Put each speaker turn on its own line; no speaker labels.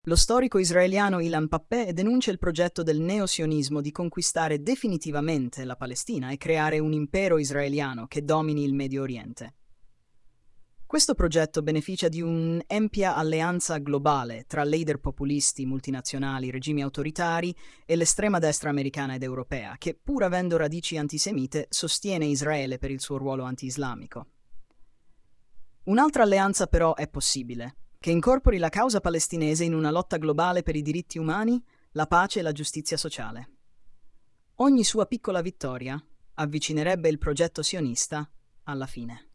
Lo storico israeliano Ilan Pappé denuncia il progetto del neosionismo di conquistare definitivamente la Palestina e creare un impero israeliano che domini il Medio Oriente. Questo progetto beneficia di un'ampia alleanza globale tra leader populisti, multinazionali, regimi autoritari e l'estrema destra americana ed europea, che, pur avendo radici antisemite, sostiene Israele per il suo ruolo anti-islamico. Un'altra alleanza però è possibile, che incorpori la causa palestinese in una lotta globale per i diritti umani, la pace e la giustizia sociale. Ogni sua piccola vittoria avvicinerebbe il progetto sionista alla fine.